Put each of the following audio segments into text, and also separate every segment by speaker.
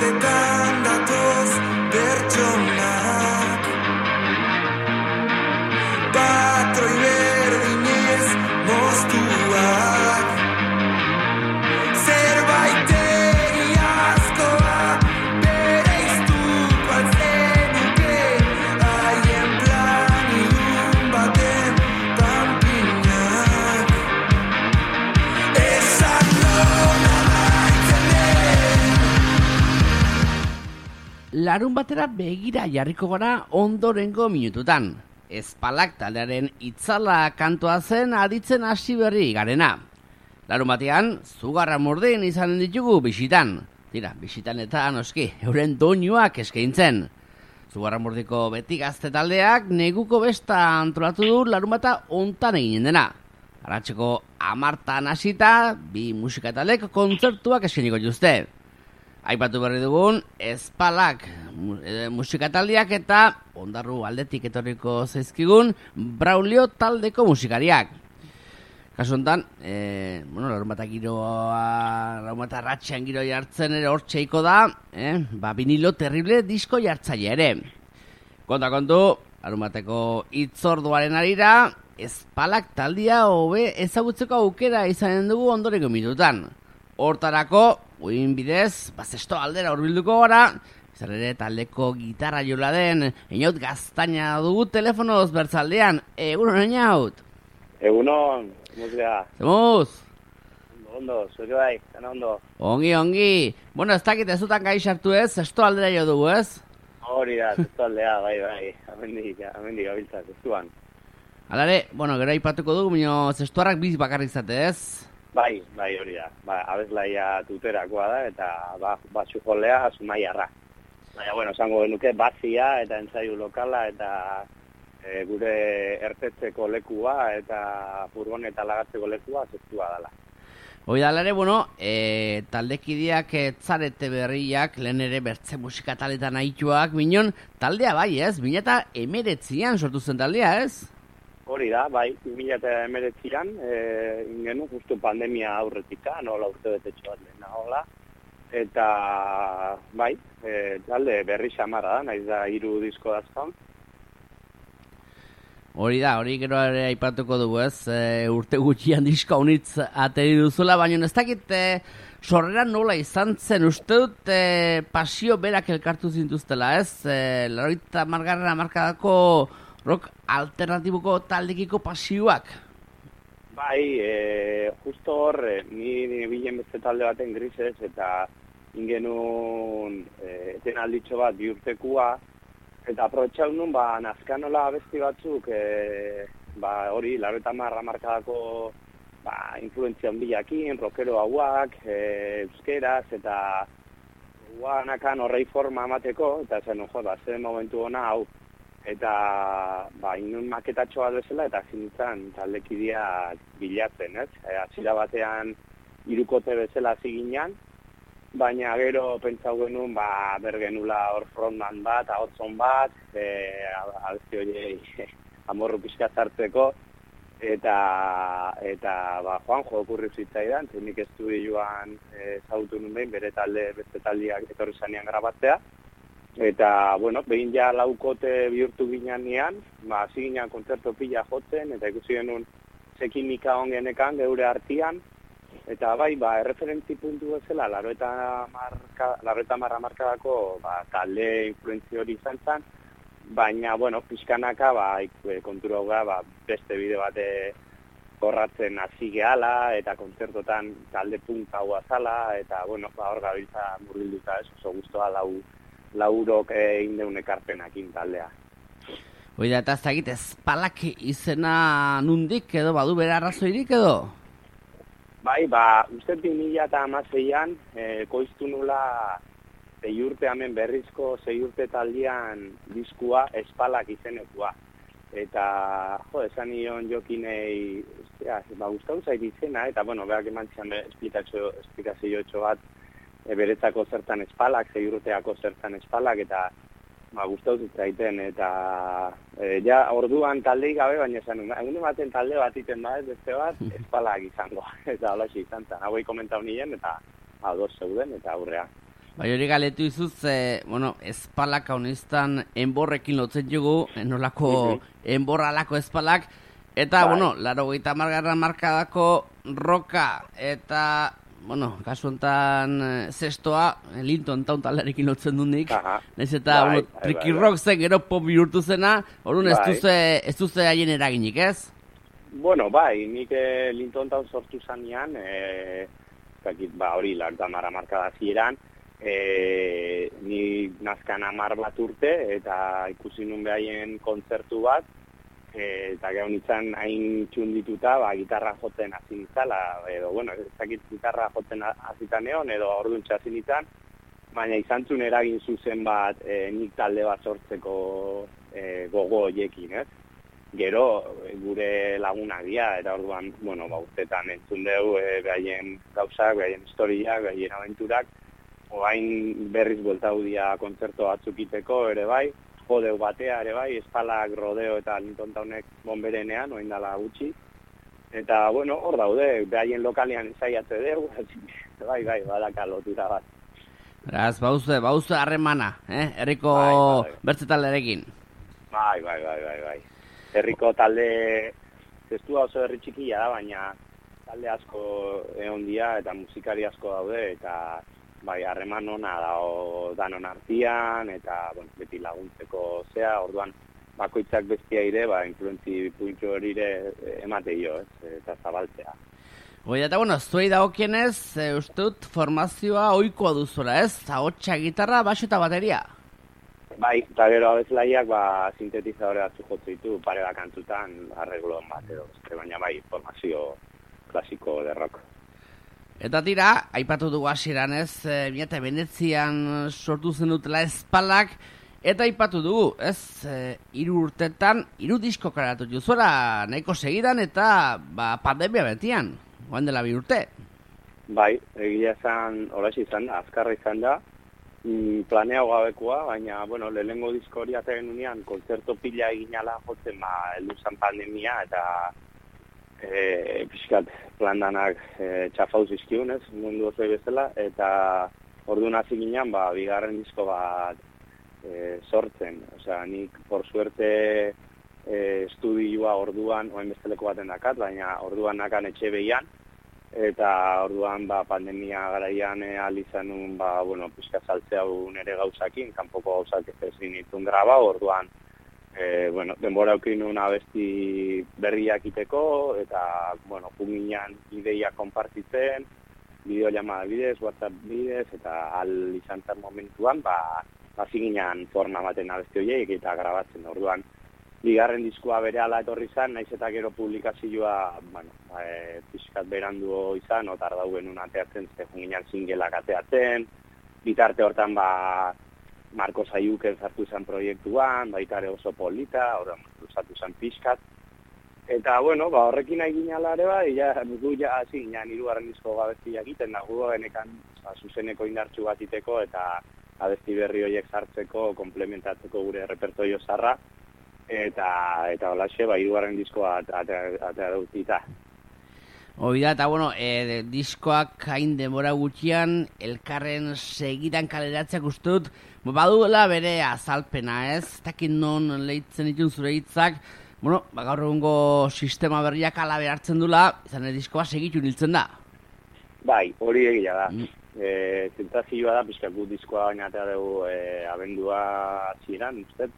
Speaker 1: tartetan datoz pertsonak patroi berdinez moztuak zerbait egiazkoa bereiztuko altzenuke haien plan ilun baten panpinak esan nona maitzen den.
Speaker 2: Larun batera begira jarriko gara ondorengo minututan. Ezpalak taldearen itzala kantoa zen aditzen hasi berri garena. Larun batean, Zugarramurdin izanen ditugu bisitan. Tira, bisitan eta noski, euren doinuak eskaintzen. Zugarramurdiko beti gazte taldeak neguko besta antolatu du larun bata ontan eginen dena. Arratseko 10 hasita, bi musikataldek kontzertuak eskainiko dituzte. Aipatu berri dugun, Ezpalak musikataldiak eta Ondarru aldetik etorriko zaizkigun Braulio taldeko musikariak. Kasu honetan, larun bata ratxean giro jartzen ere hortxeiko da, vinilo terrible disko jartzaile ere. Kontu, larun bateko itzorduaren arira, Ezpalak taldia hobe ezagutzeko aukera izanen dugu ondoreko minutan. Hortarako, uin bidez, zesto aldera hurbilduko gara, zer ere taldeko gitarra jola den, Einaut Gaztaina dugu telefonoz bertzaldean. Egunon, Einaut?
Speaker 3: Egunon, muzia.
Speaker 2: Zemuz?
Speaker 3: Ondo, zure bai, zena ondo.
Speaker 2: Ongi. Bueno, ez dakit ez dutan gai sartu ez, zesto aldera jo dugu ez?
Speaker 3: Hori da, zesto aldea, bai, amendik gabiltzak, ez duan.
Speaker 2: Alare, gero aipatuko dugu, minio zestuarrak biz bakarrik zate ez?
Speaker 3: Bai, hori da. Abeslaia tuterakoa da, eta batxujolea Zumaiarra. Baina, esango genuke bazia eta entzaiu lokala eta gure ertetzeko lekua eta furgoneta lagatzeko lekua zestua dela.
Speaker 2: Hoi da, taldekideak zarete berriak, lehen ere bertze musika taletan aituak, minon taldea bai ez? 2019an sortu zen taldea ez?
Speaker 3: Hori da, bai, 2019an, ingenu justu pandemia aurretika, nola urte betetxo bat lehenagola, eta bai, talde berri xamarra da, nahiz da 3 disko dazkaun.
Speaker 2: Hori da, hori gero ere aipatuko dugu ez, urte gutxian disko honitz ateri duzula, baina ez dakit sorrera nola izan zen, uste dut pasio berak elkartu zintuztela ez, 80. hamarkadako rock alternatiboko taldekiko pasioak?
Speaker 3: Bai, justo hor, ni bilen beste talde baten Grises eta ingenun eten alditxo bat 2 urtekua, eta aprobetxau nun, nazkanola abesti batzuk, hori, 80 hamarkadako influentzia handiakin, rockero hauak, euskeraz, eta guanakan horrei forma amateko, eta zen, zen momentu hona hau, eta inun maketatxo bat bezala, eta zinitzen taldekideak bilatzen, ez? Hasiera batean 3kote bezala ziginan, baina gero pentsau genuen, bergenula hor frontman bat, ahotzon bat, abesti horiei amorru pixka zartzeko, eta Juanjo okurri zitzaidan, nik estudioan zautu nun behin, bere beste taldeak etorri zanean grabatzea, eta, behin ja 4kote bihurtu ginean nian, hasi ginean kontzertu pila jotzen, eta ikusi genuen ze kimika ongenekan geure artian, eta erreferentzi puntu bezala, 80 hamarkadako talde influentzio hori izan zen, baina, pixkanaka, kontura hau beste bide bate korratzen hasi gehala, eta kontzertotan talde punta hau azala, eta, hor gabiltza murgilduta ez, oso guztua laurok indeun ekarpenakin taldea.
Speaker 2: Hoi da, eta ez dakit, Ezpalak izena nundik edo, badu bere arrazoirik edo?
Speaker 3: Bai, uste 2016an koiztu nula 6 urte hemen berrizko 6 urte taldean diskua Ezpalak izenekua. Eta, esan nion jokinei, gustatu zait izena, eta, behak eman zian esplikazio bat, beretzako zertan Ezpalak, 6 urteako zertan Ezpalak, eta gustatu zitzaiten, eta orduan taldei gabe, baina esan, egun ematen talde bat iten beste bat, Ezpalak izango, eta holaxe izan zen. Hauei komentau nien, eta ados zeuden, eta aurrea.
Speaker 2: Bai, hori galetu izuz, espalak honestan enborrekin lotzen jugu, nolako enborralako espalak, eta,
Speaker 3: Bai.
Speaker 2: 80. markadako roka, eta, kasu honetan zestoa, Linton Town talderekin lotzen dunik,
Speaker 3: Aha.
Speaker 2: nahiz eta,
Speaker 3: Bai,
Speaker 2: Tricky
Speaker 3: bai.
Speaker 2: Rock zen gero pop bihurtu zena, orduan
Speaker 3: Bai.
Speaker 2: ez duze haien eraginik, ez?
Speaker 3: Bueno, bai, nik Linton Town sortu zanean, hori 80 markada zieran, ni nazkan 10 bat urte, eta ikusi nun behaien kontzertu bat, eta gero nintzen hain txundituta, gitarra jotzen hasi nintzala, edo, ez dakit gitarra jotzen hasita neon, edo orduntxe hasi nintzen, baina izan zuen eragin zuzen bat nik talde bat sortzeko gogo horiekin, ez? Gero gure lagunak dira, eta orduan, urtetan entzun dugu behaien gauzak, behaien historiak, behaien abenturak, oain berriz bueltau dira kontzertu batzuk iteko ere bai, jodeu batea ere bai, espalak, rodeo eta Linton Townek bonberenean, oain dala gutxi. Eta, hor daude, behaien lokalian ensaiatze dugu, bai, badaka lotura bat.
Speaker 2: Beraz, bauze harremana, herriko
Speaker 3: Bai.
Speaker 2: bertze talderekin.
Speaker 3: Bai. Herriko talde, testua oso herri txikia da, baina talde asko egon dira eta musikari asko daude, eta bai, harreman ona dago danon artean, eta beti laguntzeko zea, orduan bakoitzak bestia ire, influentzi puntxo hori ere emate jo, eta zabaltzea.
Speaker 2: Eta zuei dagokienez, uste dut formazioa ohikoa duzuela, ez? Ahotsa, gitarra, baso eta bateria.
Speaker 3: Bai, eta gero abeslaiak sintetizadore batzuk jotzen ditu, pare da kantutan, arreglon bat edo, baina bai, formazio klasiko de rock.
Speaker 2: Eta tira, aipatu dugu hasieran ez, 2009an sortu zen dutela espalak, eta aipatu dugu, ez, 3 urtetan, 3 disko karatu juzuela nahiko segidan, eta pandemia betian, guan dela 2 urte.
Speaker 3: Bai, egia esan, horaxe izan da, azkarra izan da, planeago gabekoa, baina, lehenengo disko hori ataren unean, kontzerto pila eginala jotzen, heldu zan pandemia, eta pixkat plandanak txafauz izkiunez, mundu oso bezala, eta orduan hasi ginean, bigarren disko bat sortzen. Osea, nik, por suerte, estudioa orduan, oain besteleko baten dakat, baina orduan nakan etxe behian, eta orduan pandemia garaian izan nun, pixka saltzea nere gauzakin, kanpoko gauzak ez zinitun graba, orduan denbora aukin nun abesti berriak iteko, eta, junginan ideia konpartitzen, bideollamada bidez, WhatsApp bidez, eta izan zen momentuan, hasi ginen forma baten abesti horiek eta grabatzen, orduan, bigarren diskoa berehala etorri izan, naiz eta gero publikazioa, pixkat berandu izan, otar dauen ateatzen, junginan singelak ateatzen, bitarte hortan, Marko Zaiuken zartu izan proiektuan, baita ere oso polita, orduan luzatu izan pixkat. Eta, horrekin nahi ginala ere, gu hasi ginen 3. disko abesti egiten, da gu genekan zuzeneko indartsu bat iteko, eta abesti berri horiek sartzeko, komplementatzeko gure repertorio zarra, eta holaxe, 3. diskoa atea dautita.
Speaker 2: Hoi da, eta diskoak hain denbora gutxian, elkarren segidan kaleratzeak ustut, baduela bere azalpena, ez? Takin non lehitzen ditun zure hitzak, gaur egungo sistema berriak ala behartzen dula, izan diskoa segitu niltzen da.
Speaker 3: Bai, hori egia da. Zentzazioa da, pixka gu diskoa bainatea dugu abendua hasieran, ustez,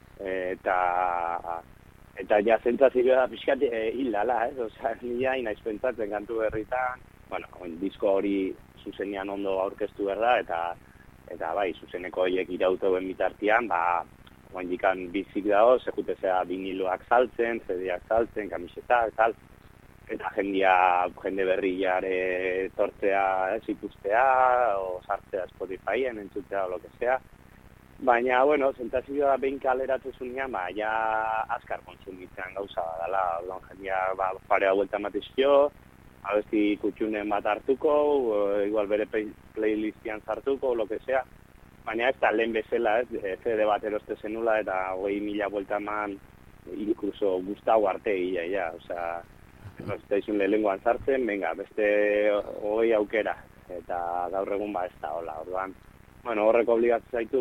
Speaker 3: eta ja zentzazioa da pixkat hildala, ez? Osea, nila inaiz pentsatzen kantu berritan, disko hori zuzenean ondo aurkeztu behar da, eta bai, zuzeneko horiek irautuen bitartian, oandikan bizik dago, sekutezea viniloak saltzen, CD-ak saltzen, kamisetak, tal, eta jende berriare tortzea ikustea, o sartzea Spotifyen, entzutea, o lo que sea. Baina, zentazioa da behin kaleratu zunean, ja azkar kontsumitzen gauza badala, jendia parea buelta matizkio, abesti kutxunen bat hartuko, igual bere playlistian sartuko, lo que sea. Baina ez da lehen bezala, CD bat eroste zenula, eta 20.000 buelta eman, incluso gustau arte ia, osea, ez da izun lehenguan sartzen, venga, beste 20 aukera, eta gaur egun ez da, hola, orduan, bueno, horrek obligatzen zaitu,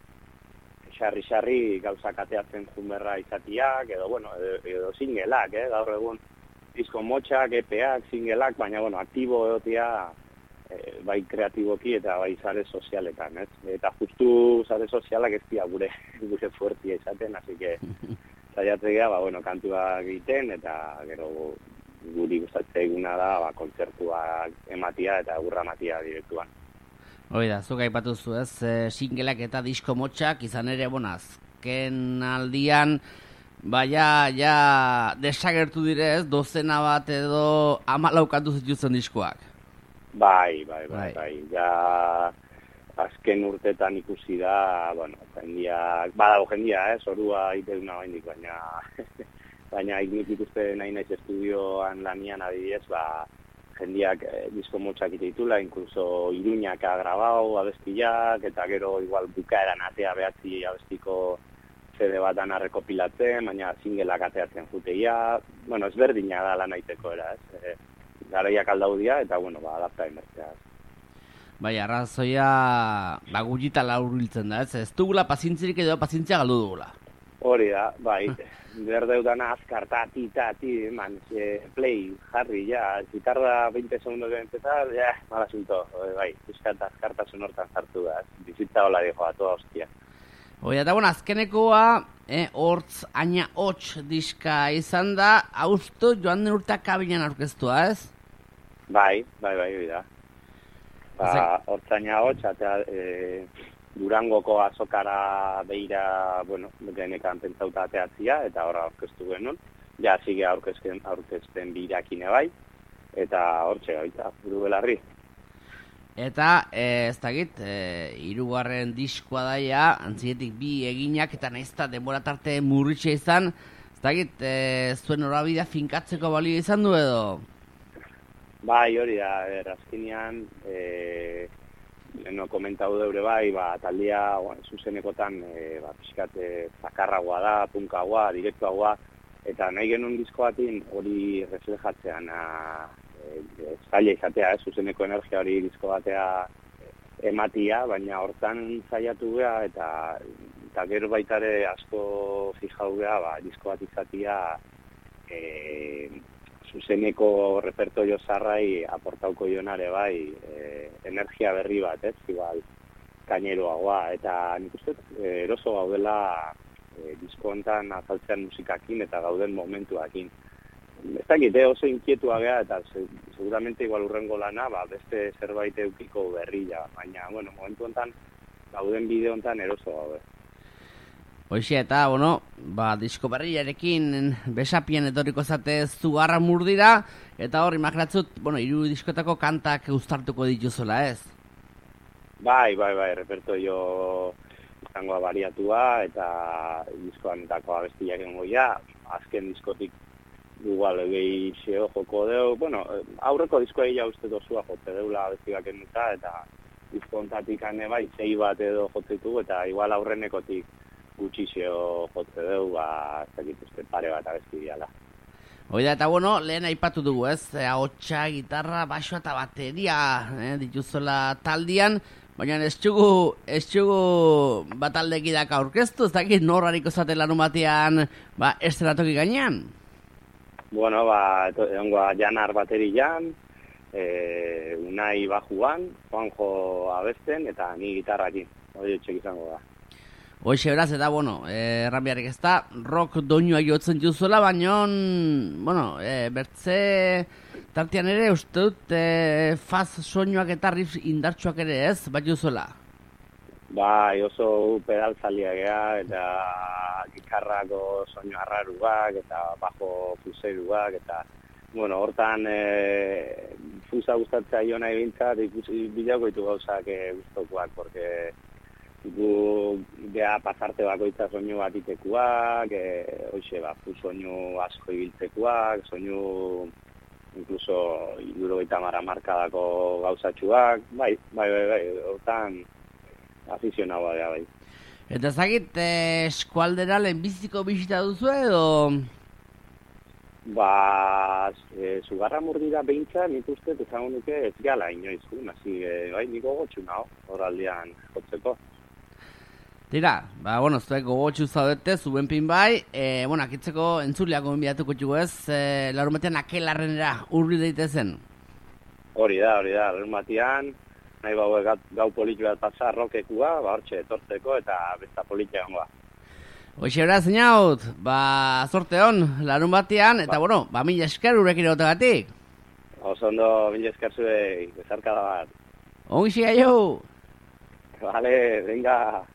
Speaker 3: sarri gauzak ateatzen junberra izatiak, edo, bueno, edo singelak, gaur egun disko motxak, EPak, singelak, baina, bueno, aktibo egotia, bai kreatiboki eta bai sare sozialetan, ez? Eta justu sare sozialak ez dira gure fuertia izaten, así que saiatzea, bueno, kantuak egiten, eta gero guri gustatzen eguna da, kontzertuak ematia eta egurra ematia direktuan.
Speaker 2: Hoi da, zuk aipatu zu, ez, singelak eta disko motxak, izan ere, bueno, azken aldian, ja desagertu dire, ez, dozena bat edo 14 kantu zituzten diskoak.
Speaker 3: Bai. Ja, azken urtetan ikusi da, bueno, jendia, zorua iteuna baindik, baina nik ikuste nahi naiz estudioan lanian adibidez, jendiak disko motxak ite ditula, inkluso Iruñak grabau abestiak, eta gero igual bukaeran atea behatzi abestiko CD batan arrekopilatzen, baina singelak ateatzen juteia, bueno, ezberdina da lan aiteko era, ez? Garaiak aldaudia, eta, bueno, adapta inbertzea.
Speaker 2: Bai, arrazoia, gutxita laurbiltzen da, ez dugula pazientzirik edo pazientzia galdu dugula.
Speaker 3: Hori da, bai, berdeudana azkar, tati, play, jarri, ja, zitarra 20 segundos de empezar, ja, mal asunto, bai, azkartasun hortan sartu da, bizitza hola dijo, a toda hostia.
Speaker 2: Hoi, eta bueno, azkenekoa, hortz aina hots diska izan da, austo joan den urteak kabilan aurkeztua, ez?
Speaker 3: Bai, hori da. Hortz aina hots, eta Durangoko azokara beira, bueno, genekan pentsauta ateatzia, eta horra aurkeztu genuen. Ja, zige aurkezten birakine bai, eta hortxe gaita, buru belarri.
Speaker 2: Eta, ez dakit, hirugarren diskoa daia, antzietik bi eginak, eta naizta denbora tarte murritxe izan, ez dakit, zuen horabidea finkatzeko balio izan du edo?
Speaker 3: Bai, hori da, azkenean, no komentau deure bai, taldea zuzenekotan, pixkat zakarragoa da, punkagoa, direktuagoa, eta nahi genuen diskoatin hori reflejatzean, zaila izatea, zuzeneko energia hori disko batea ematia, baina hortan zaiatu geha, eta gero baitare asko fijau geha, disko bat izatia zuzeneko repertorio zarrai aportauko jonare bai, energia berri bat, ez, igual, kaineroagoa, eta nik uste eroso gaudela disko hontan azaltzean musikakin eta gauden momentuakin. Ez dakit, oso inkietua geha, eta seguramente igual urrengo lana, beste zerbait eukiko berria, baina, bueno, momentu hontan, gauden bideo hontan eroso gaude.
Speaker 2: Hoxe, eta, bueno, disko berriarekin besapien etorriko zate zugarra murdira, eta hor, imaginatzut, bueno, 3 diskotako kantak uztartuko dituzola, ez? Bai,
Speaker 3: repertorio izangoa bariatua, eta diskoan etako abestiak engoia, azken diskotik igual gehi xeo joko deu, bueno, aurreko diskoa egia uste dozua jote deula abestigak enuta, eta disko ontatik bai, 6 bat edo jotzeitu, eta igual aurrenekotik gutxi xeo jotze deu, ez dakit uste pare bat abesti diala.
Speaker 2: Oida, eta bueno, lehen aipatu dugu, ez? Ahotsa, gitarra, baixoa eta bateria dituzola taldian, baina ez txugu bataldekidaka aurkeztu, ez dakit norrariko zaten lanu batean estenatoki gainean?
Speaker 3: Bueno, egongoa Janar baterian, Unai bajuan, Juanjo abesten, eta ni gitarrakin, hori etxek izango da.
Speaker 2: Hoxe beraz, eta, bueno, erranbiarrik ez da, rock doinua jotzen juzuela, baina, bueno, bertze tartean ere, uste dut, faz soinuak eta riff indartsuak ere ez, bat juzuela?
Speaker 3: Bai, oso pedalzalia geha, eta gitarrako soinu arraruak, eta bajo fuseruak, eta, bueno, hortan fusa gustatzea jo nahi bintzat, bilako ditu gauzak gustokuak, porque gu geha pasarte bakoitza soinu bat itekuak, hoxe, soinu asko ibiltzekuak, soinu incluso 70 markadako gauzatxuak, bai, hortan afizionagoa da, bai.
Speaker 2: Eta zagit, eskualdera lehenbiziko bisita duzu edo?
Speaker 3: Zugarra murdira behintzat, nik uste, izango nuke ez gala inoiz, hasi, bai, niko gotxu naho, horaldian jotzeko.
Speaker 2: Tira, zuek gogotxu zaudete, zuben pin bai, akitzeko entzuleako enbiatuko txugu ez, larun batean akelarrenera urbil daitezen.
Speaker 3: Hori da, larun batean, nahi gau politu bat pasa rokekua, hortxe etortzeko eta besta politia gongoa.
Speaker 2: Hoxe beraz, zinaut, zorte hon, larun batean, eta mila esker urekin egotegatik.
Speaker 3: Oso ondo, mila esker zuei, bezarkada bat.
Speaker 2: Ongi xiga jo!
Speaker 3: Vale, venga.